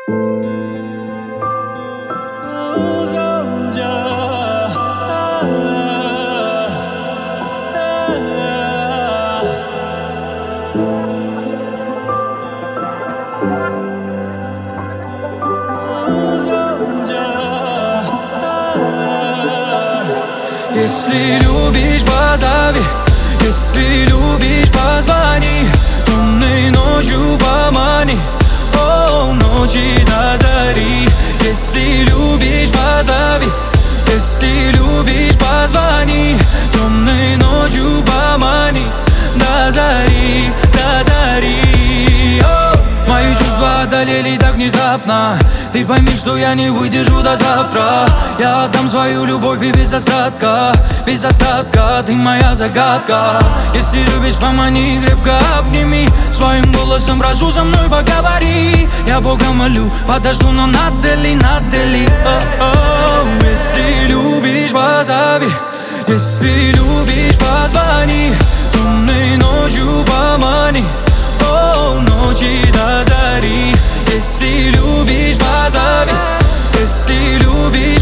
Если любишь, позови. Если любишь, позвони. Темной ночью помани. О, ночи до зари. Если любишь, позови. Если любишь, позвони. Темной ночью помани. До зари, до зари. О, мои чувства одолели так внезапно. Ты пойми, что я не выдержу до завтра. Я отдам свою любовь и без остатка. Без остатка, ты моя загадка. Если любишь, помани, крепко обними. Своим голосом прошу, со мной поговори. Я Бога молю, подожду, но надели, надели. Если любишь, позови. Если любишь, позвони. Темной ночью помани. О, ночи до зари. Если любишь, позови. Если любишь,